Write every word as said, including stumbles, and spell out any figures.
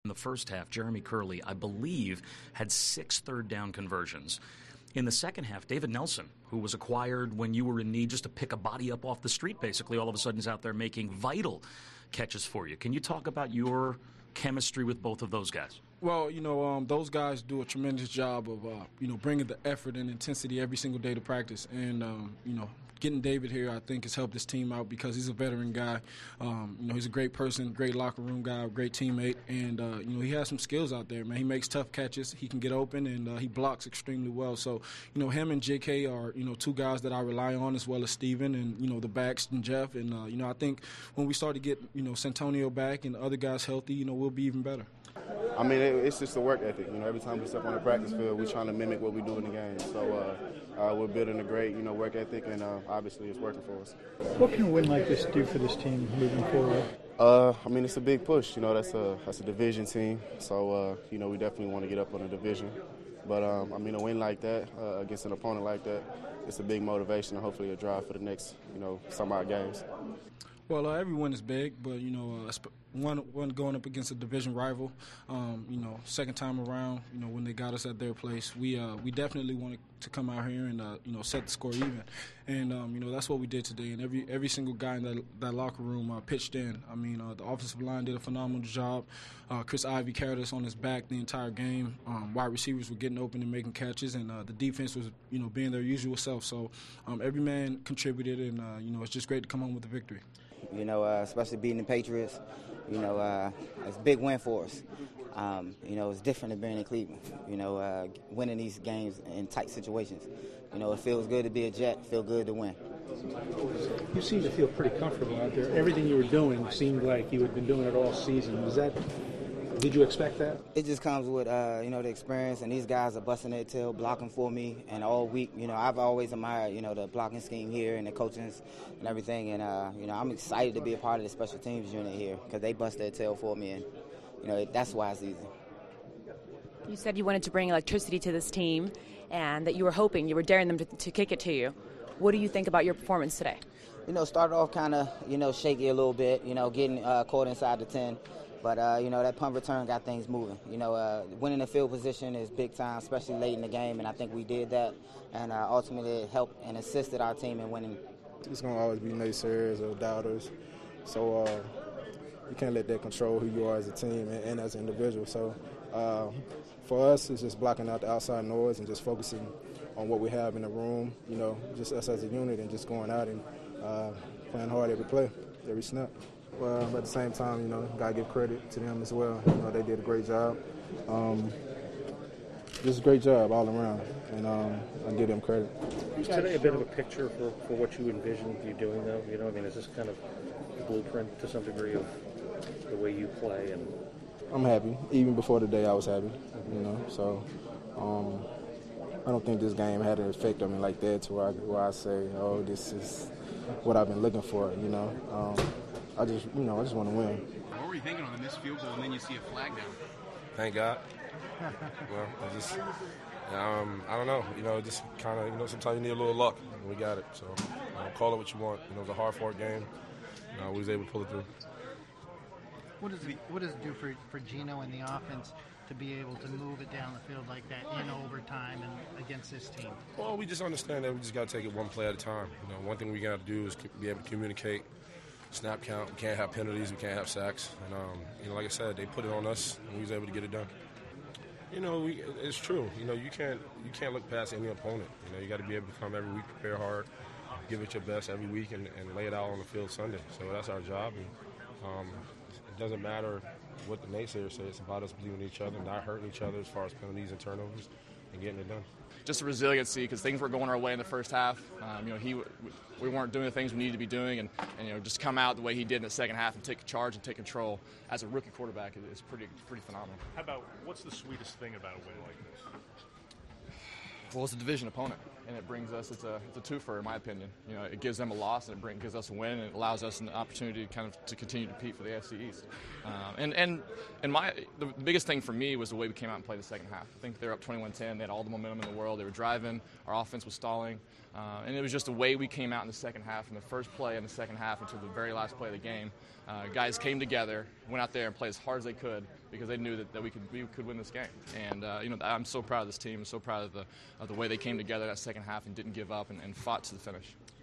In the first half, Jeremy Curley, I believe, had six third down conversions. In the second half, David Nelson, who was acquired when you were in need just to pick a body up off the street, basically, all of a sudden is out there making vital catches for you. Can you talk about your chemistry with both of those guys? Well, you know, um, those guys do a tremendous job of, uh, you know, bringing the effort and intensity every single day to practice. And, um, you know, getting David here, I think, has helped this team out because he's a veteran guy. Um, you know, he's a great person, great locker room guy, great teammate. And, uh, you know, he has some skills out there, man. He makes tough catches. He can get open, and uh, he blocks extremely well. So, you know, him and J K are, you know, two guys that I rely on, as well as Steven and, you know, the backs and Jeff. And, uh, you know, I think when we start to get, you know, Santonio back and the other guys healthy, you know, we'll be even better. I mean, it, it's just a work ethic. You know, every time we step on the practice field, we're trying to mimic what we do in the game. So uh, uh, we're building a great, you know, work ethic, and uh, obviously it's working for us. What can a win like this do for this team moving forward? Uh, I mean, it's a big push. You know, that's a that's a division team. So uh, you know, we definitely want to get up on the division. But um, I mean, a win like that uh, against an opponent like that, it's a big motivation and hopefully a drive for the next, you know, some odd games. Well, uh, every win is big, but, you know, uh, one one going up against a division rival, um, you know, second time around, you know, when they got us at their place, we uh, we definitely wanted to come out here and, uh, you know, set the score even. And, um, you know, that's what we did today. And every every single guy in that, that locker room uh, pitched in. I mean, uh, the offensive line did a phenomenal job. Uh, Chris Ivey carried us on his back the entire game. Um, wide receivers were getting open and making catches, and uh, the defense was, you know, being their usual self. So um, every man contributed, and, uh, you know, it's just great to come home with a victory. You know, uh, especially beating the Patriots, you know, uh, it's a big win for us. Um, you know, it's different than being in Cleveland. You know, uh, winning these games in tight situations. You know, it feels good to be a Jet, feel good to win. You seem to feel pretty comfortable out there. Everything you were doing seemed like you had been doing it all season. Was that? Did you expect that? It just comes with, uh, you know, the experience, and these guys are busting their tail, blocking for me, and all week, you know, I've always admired, you know, the blocking scheme here and the coaching and everything, and, uh, you know, I'm excited to be a part of the special teams unit here because they bust their tail for me, and, you know, that's why it's easy. You said you wanted to bring electricity to this team and that you were hoping, you were daring them to, to kick it to you. What do you think about your performance today? You know, started off kind of, you know, shaky a little bit, you know, getting uh, caught inside the ten. But, uh, you know, that punt return got things moving. You know, uh, winning the field position is big time, especially late in the game, and I think we did that. And uh, ultimately it helped and assisted our team in winning. It's going to always be naysayers or doubters. So uh, you can't let that control who you are as a team and, and as an individual. So uh, for us, it's just blocking out the outside noise and just focusing on what we have in the room, you know, just us as a unit and just going out and uh, playing hard every play, every snap. Well, but at the same time, you know, got to give credit to them as well. You know, they did a great job. Um, just a great job all around, and um, I give them credit. Is today a bit of a picture for, for what you envisioned you doing, though? You know, I mean, is this kind of a blueprint to some degree of the way you play? And I'm happy. Even before the day, I was happy, you know. So um, I don't think this game had an effect on me like that to where I, where I say, oh, this is what I've been looking for, you know. Um, I just, you know, I just want to win. What were you thinking on the missed field goal, and then you see a flag down? Thank God. Well, I just, um, I don't know. You know, just kind of, you know, sometimes you need a little luck, and we got it. So, uh, call it what you want. You know, it was a hard-fought game. Uh, we was able to pull it through. What does it, what does it do for for Geno and the offense to be able to move it down the field like that in overtime and against this team? Well, we just understand that we just got to take it one play at a time. You know, one thing we got to do is be able to communicate. Snap count. We can't have penalties. We can't have sacks. And um, you know, like I said, they put it on us, and we was able to get it done. You know, we, it's true. You know, you can't you can't look past any opponent. You know, you got to be able to come every week, prepare hard, give it your best every week, and, and lay it out on the field Sunday. So that's our job. And um, it doesn't matter what the naysayers say. It's about us believing in each other, not hurting each other as far as penalties and turnovers, and getting it done. Just a resiliency because things were going our way in the first half. Um, you know, he we weren't doing the things we needed to be doing, and, and you know, just come out the way he did in the second half and take charge and take control as a rookie quarterback is pretty pretty phenomenal. How about what's the sweetest thing about a win like this? Well, it's a division opponent, and it brings us, it's a it's a twofer in my opinion. You know, it gives them a loss, and it bring, gives us a win, and it allows us an opportunity to kind of to continue to compete for the A F C East. Um, and and and my the biggest thing for me was the way we came out and played the second half. I think they were up twenty-one ten. They had all the momentum in the world. They were driving. Our offense was stalling, uh, and it was just the way we came out in the second half, from the first play in the second half until the very last play of the game. Uh, guys came together, went out there and played as hard as they could because they knew that, that we could we could win this game. And uh, you know, I'm so proud of this team. I'm so proud of the of the way they came together that second half and didn't give up and, and fought to the finish.